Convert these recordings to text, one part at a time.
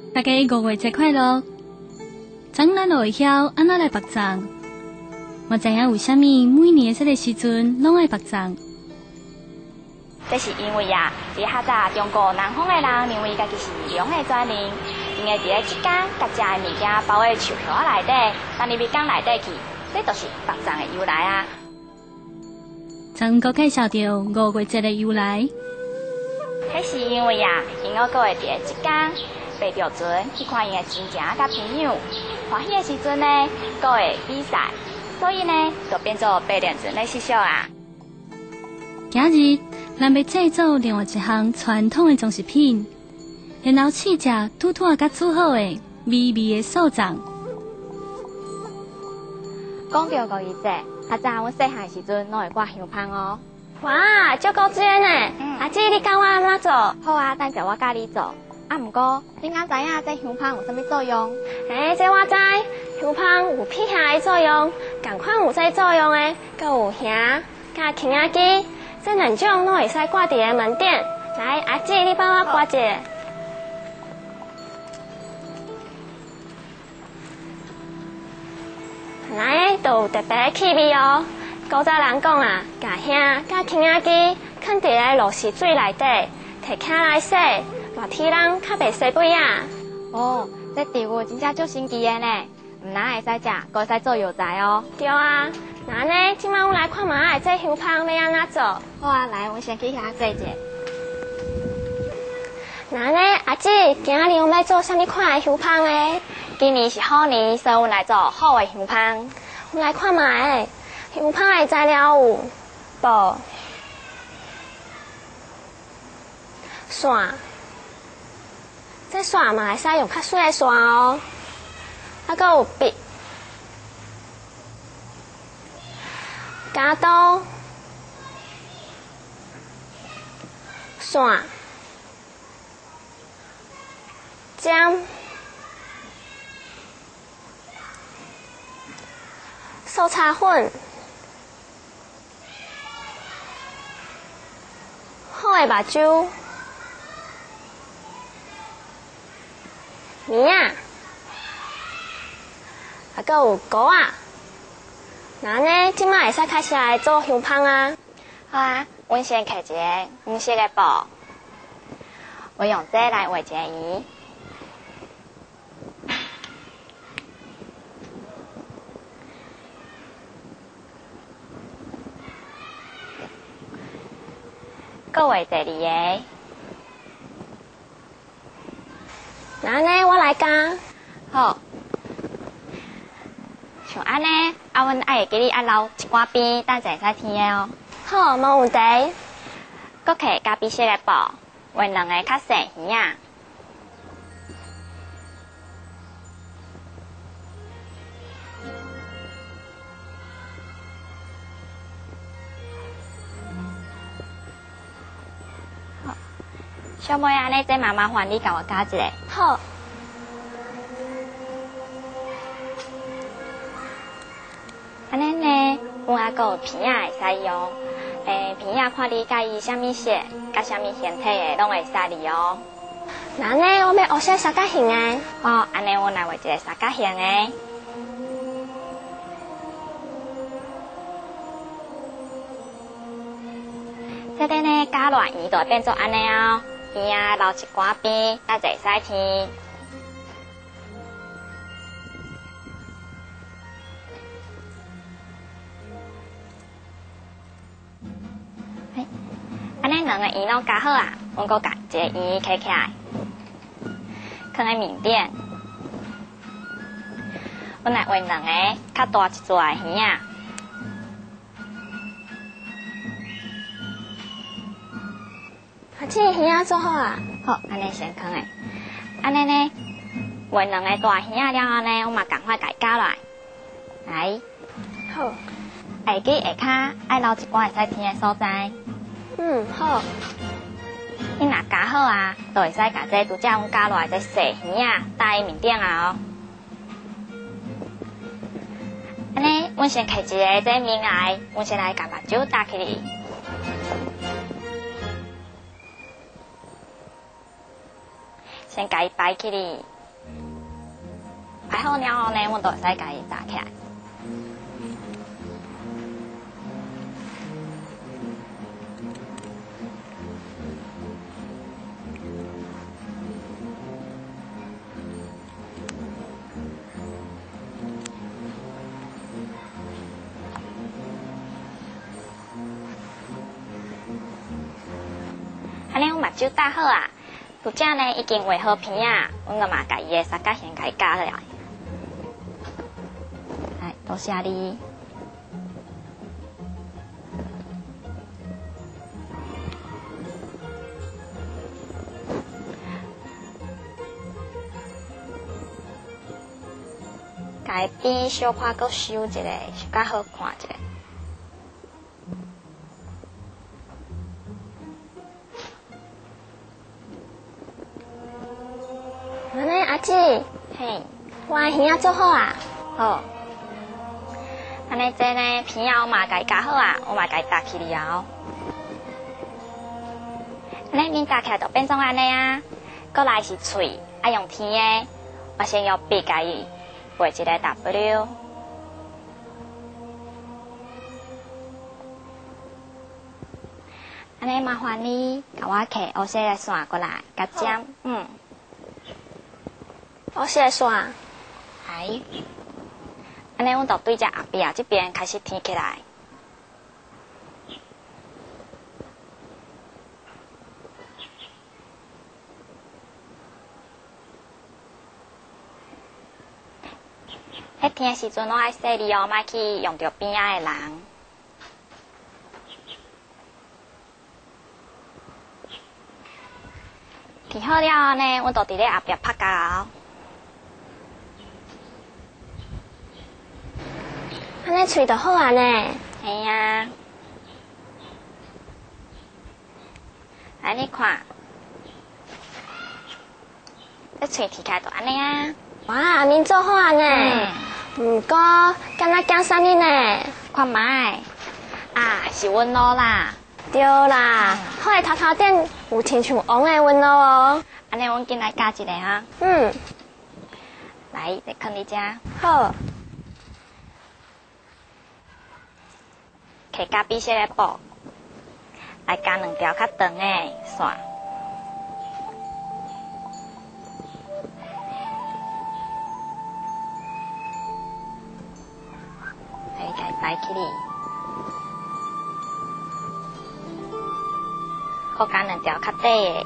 大家5月节快乐！怎咱就会晓安怎来白粽？我知影为虾米每年这个时阵拢爱白粽？ 这是因为啊，伫较早中国南方的人认为家己是龙的转灵，因为伫咧即天，甲食的物件包在树叶内底，放入米缸内底去，这就是白粽的由来啊。 曾哥介绍到5月节的由来， 迄是因为啊，因我各会伫咧即天白钓船去看因的亲情甲朋友，欢喜的时阵呢，各会比赛，所以呢，就变做白莲船的习俗啊。 今日咱要制作另外一项传统的装饰品，然后试食拄妥甲煮好的美味的素粽。 讲到5月节，较早阮细汉时阵拢会挂香香哦。 哇，足够甜呢！阿姊，你教我安怎做？ 好啊，等下我教你做。啊，毋过你敢知影这香香有啥物作用？ 这我知，香香有辟邪的作用，同款有这作用的，佮有香佮轻仔机，这2种拢会使挂伫个门店。来，阿姊，你帮我挂一个。来，都有特别的气味哦。古早人讲啊，甲香甲轻仔机放伫个露湿水内底，摕起来洗，热天人较袂洗尾啊。 哦，这植物真正足神奇的呢，毋但会使食，阁会使做药材哦。 对啊，那呢，今晚我来看卖这香香要安怎做。 好啊，来，阮先去遐做者。 那呢，阿姊，今日我们要做啥物款的香香呢？ 今年是好年，所以阮来做好的香香。 我来看卖香香的材料有布、线，这线嘛会使用较水的线哦。还佫有笔、夹刀、线、针、手擦粉、好的目睭、棉啊，还佫有膏啊。那呢，即摆会使开始来做香香啊。 好啊，阮先摕一个黄色的布，我用这来画一个圆。搁画第2个。 那呢，我来教。 好。像安尼，阮爱会记你留一寡边，等下会使添的哦。 好，无问题。 搁摕咖啡色的布，画2个较细圆啊。好，小妹安尼，这麻烦你甲我加一个。 好。 安尼呢，阮还佫有片仔会使用。片仔看你介意啥物色，甲啥物形体的，拢会使哩哦。 那呢，我要学些三角形的。 哦，安尼我来画一个三角形的。这里呢，加热圆就会变做安尼哦，边啊留一寡边，等下会使添。安尼2个圆拢加好啊，阮阁甲一个圆摕起来，放在面顶。阮来画2个较大一撮的圆啊。 阿姊，圆仔做好啊？ 好，安尼先放诶。安尼呢，画2个大圆仔了后呢，我嘛赶快甲加落来。来， 好。 会记下骹爱留一寡会使添诶所在。 好。 你若加好啊，就会使甲这拄则阮加落来这细圆仔搭面顶啊哦。安尼，阮先摕一个这面来，阮先来甲目睭搭起哩。先甲伊摆起哩， 好了后呢，阮就会使家己炸起来。安尼，阮目睭打好啊，拄则呢已经画好片啊，阮个嘛家己的三角形家己加落来。哎，多谢你。家边小可搁修一下，是较好看一下。 安尼阿姊， 嘿， 我的鱼仔做好啊。 好。安尼这呢片仔我嘛家己加好啊，我嘛家己搭起了。安尼面搭起来就变成安尼啊。过来是喙，爱用甜的，我先用笔家己画一个 W。安尼麻烦你甲我摕黑色的线过来，甲尖， 黑色的线。 系。安尼，阮就对只后壁这边开始填起来。迄填的时阵，我爱说你哦，莫去用到边仔的人。填好了后呢，阮就伫咧后壁拍胶。 安尼喙就好啊呢。 嘿啊，来你看，这喙提起来就安尼啊。 哇，阿明做好啊呢。毋过，敢若惊啥物呢？ 看卖啊，是温柔啦。 对啦，好诶，头顶有亲像王诶温柔哦。 安尼，阮进来加一个哈。来，再放你遮。 好。 摕加比色的布，来加2条较长的线。来，家摆起哩。搁加2条较短的。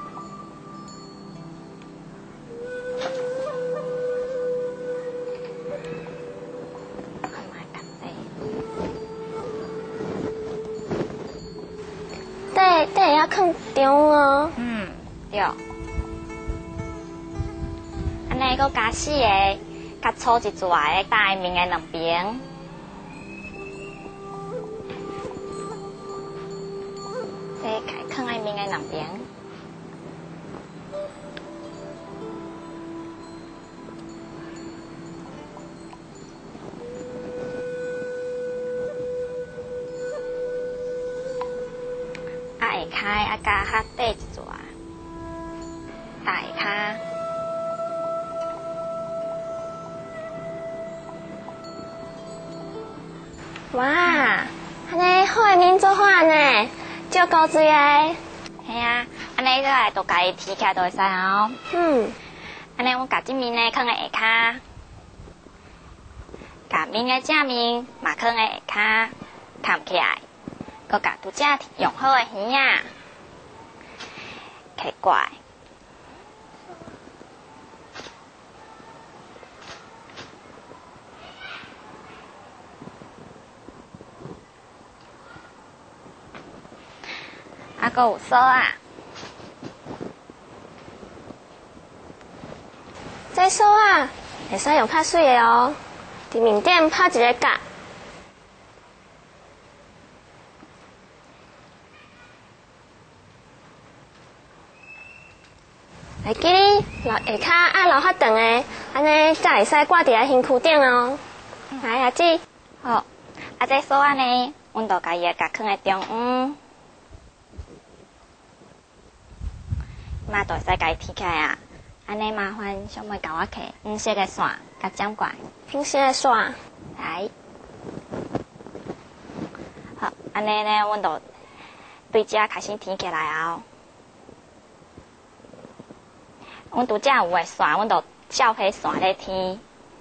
底要放中哦。 对。安尼搁加4个，较粗一撮的搭在面的两边。这开放在面的两边。下骹加较短一撮，大骹。 哇，安尼好诶面做好啊呢，照高水诶。 系啊，安尼来就家己提起来就会使哦。安尼阮甲即面呢放在下骹，甲面的正面嘛放在下骹，摊起来。搁甲拄则用好的鱼仔摕过来，搁有sauce啊。 这sauce啊，会使用较水的哦，伫面顶泡一个角。会记哩，下骹爱留较长的，安尼才会使挂伫咧身躯顶哦。来，阿姊。 好，啊，这sauce啊呢，阮就家己个角放在中央，嘛就会使家己提起来啊。 安尼麻烦小妹甲我摕黄色的线，甲剪过来。 黄色的线。 来，好，安尼呢，阮就对遮开始填起来后，阮拄则有诶线，阮就照迄线咧填。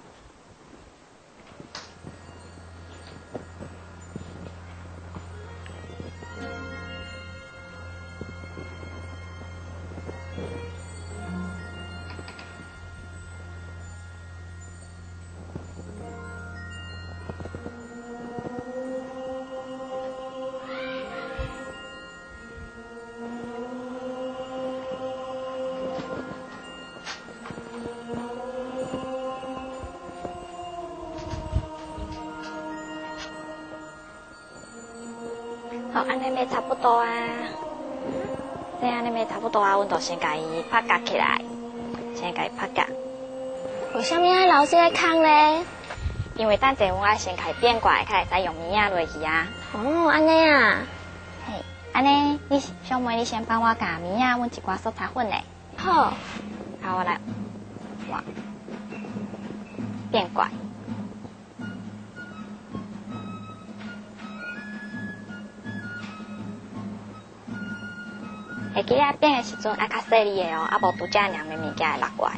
好，安尼要差不多啊。这安尼要差不多啊，阮就先甲伊拍夹起来，先甲伊拍夹。 为什么要留这个空呢？ 因为等者阮爱先甲伊变过来，才会使用面仔落去啊。 哦，安尼啊。 嘿，安尼你小妹，你先帮我甲面仔阮一寡色彩粉嘞。 好。 好，我来，哇，变过来。会记啊，变的时阵爱较细腻的哦，啊无拄则两个物件会落过来。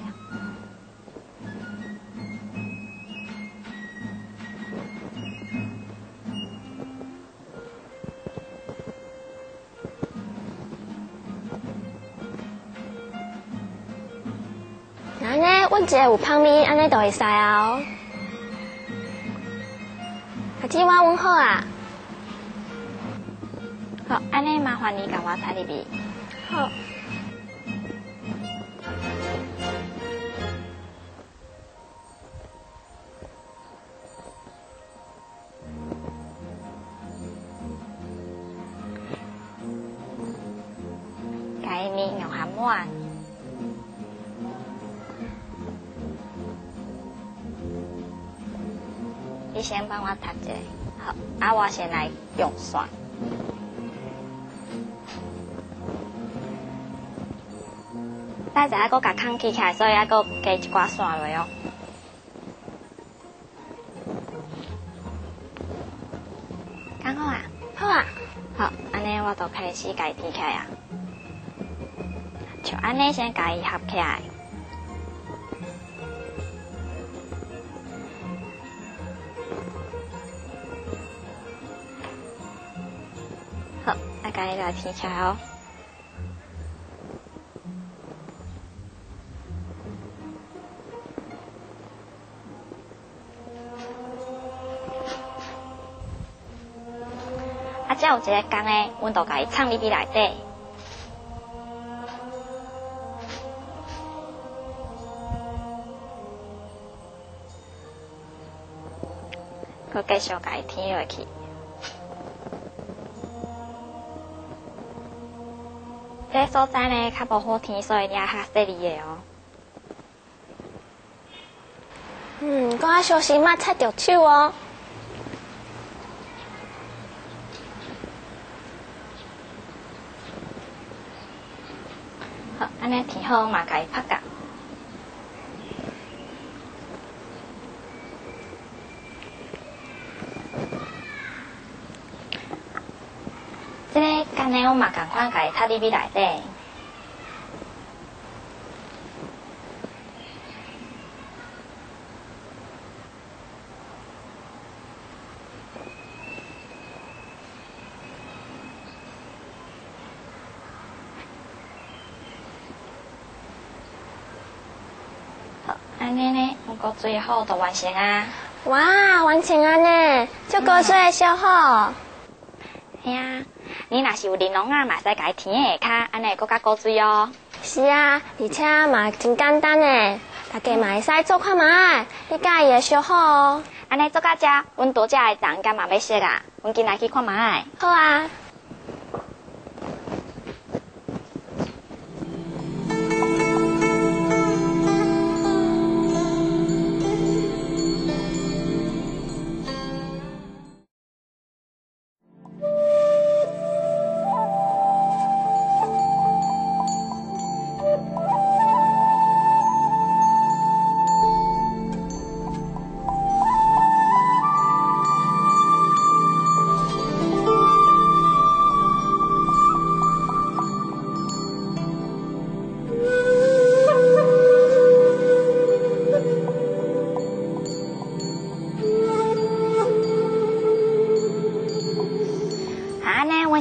安尼，阮一个有芳味，安尼就会使哦。阿姊，我阮好啊。 好，安尼麻烦你甲我插入去。 好。 甲伊面用含满。你先帮我插一个，好，啊，我先来用线。等下再搁甲空起起来，所以还搁加一寡线落哦。刚好啊， 好啊， 好，安尼我就开始甲伊填起来啊。像安尼先甲伊合起来。好，来甲伊来填起来哦。只有一个工诶，阮就甲伊藏入去内底。佮继续甲伊填落去。这个所在呢，较无好填，所以你要较细腻的哦。 我要小心莫擦着手哦。 好，安尼填好嘛，甲伊拍夹。这个干呢，我嘛共款甲伊插入去内底。安尼呢，过最后就完成啊！ 哇，完成啊呢，这过水的小好。 嘿啊，你若是有玲珑啊，嘛使甲伊填下骹，安尼会更加过水哦。 是啊，而且嘛真简单呢，大家嘛会使做看卖，你介意会小好哦。 安尼做到这，阮拄则的账敢嘛要熟啊，阮今来去看卖。 好啊。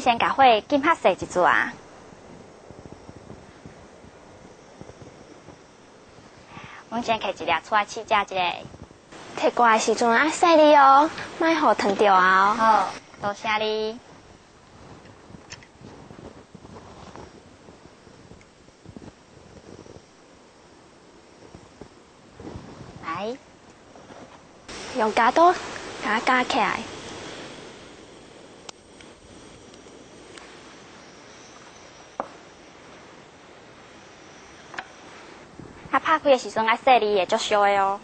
先甲火紧拍熄一撮啊。阮先摕一粒出来试食一下。 摕过来时阵爱洗你哦，莫互烫着啊。 好，多谢你。来， 用夹刀甲它夹起来。 啊，拍开的时阵爱洗你会足烧的哦。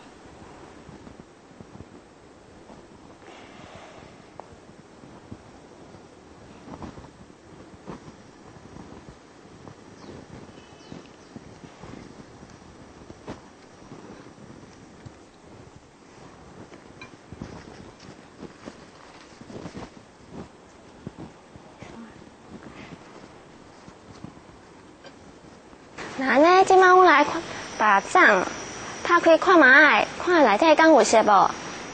那呢，即摆阮来把掌拍开看卖，看内底敢有熟无？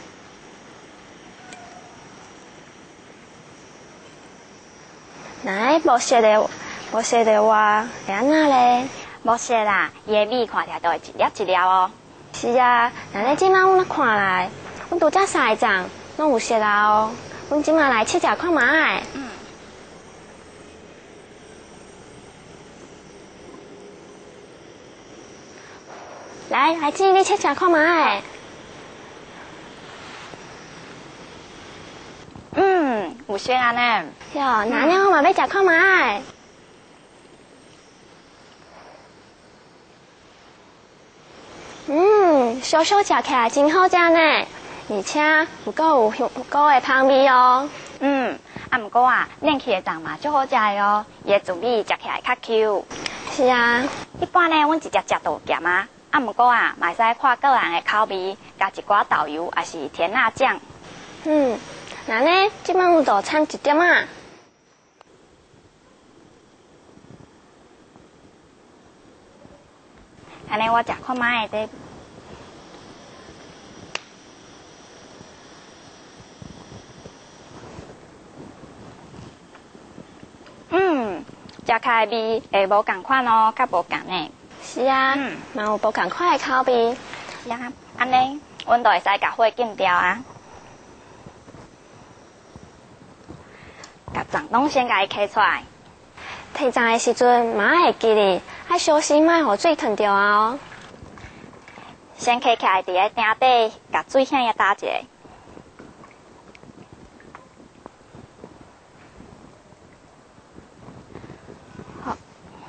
那无熟的话，会安那咧？ 无熟啦，伊的米看起来都会一粒一粒哦。 是啊，那呢即摆阮看来，阮拄则三个掌拢有熟啊哦。阮即摆来试食看卖。来，姊你试食看卖。 有熟啊呢。 哟，那呢我嘛要食看卖。小小食起来真好食呢，而且有够的香味哦。 毋过啊，嫩起的粽嘛足好食的哦，伊的糯米食起来较 Q。 是啊， 一般呢，阮直接食就有咸啊。毋过啊，嘛使看个人的口味，加一寡豆油，还是甜辣酱。 那呢，即摆有就掺一点啊。 安尼我食看卖的。食起来味会无共款哦，较无共呢。 是啊，嘛有无共款的口味。 是啊，安尼阮就会使甲火禁掉啊。甲粽拢先甲伊揢出来。 摕粽的时阵，嘛会记哩，爱小心莫互水烫着哦。 先揢起来，伫个鼎底，甲水向遐打一下。好。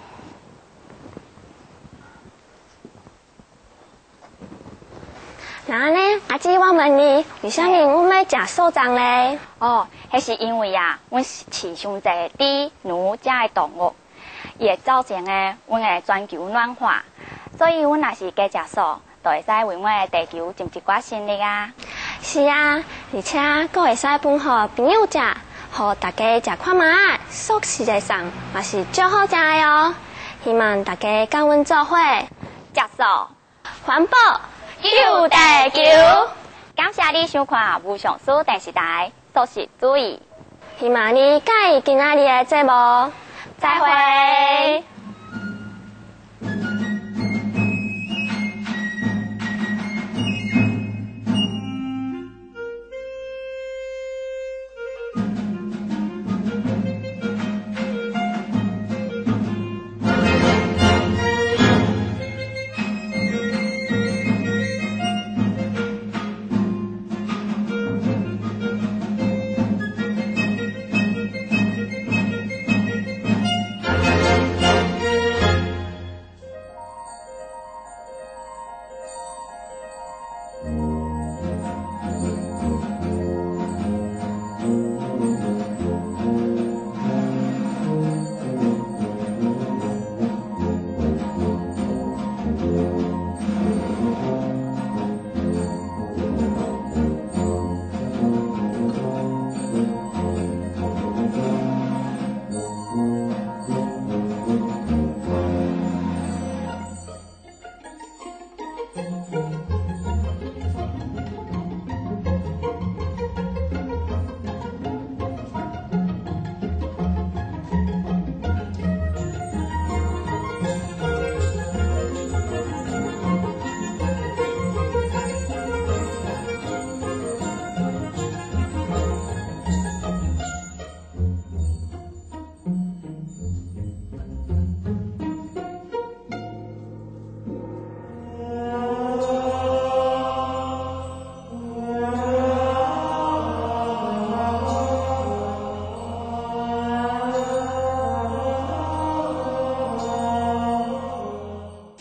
那呢，阿姊，我问你，为什么阮要食素粽咧？ 迄是因为啊，阮饲伤侪猪、牛这的动物，伊会造成阮的全球暖化，所以阮若是加食素，就会使为阮的地球尽一寡心力啊。 是啊，而且佫会使分互朋友食，互大家食看卖，素食的粽嘛是足好食的哦。希望大家甲阮做伙食素、 环保、 救地球。感谢你收看无上书电视台，素食主义。 希望你喜欢今仔日的节目， 再会。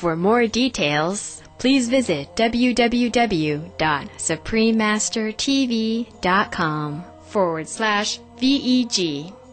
For more details, please visit www.suprememastertv.com/VEG.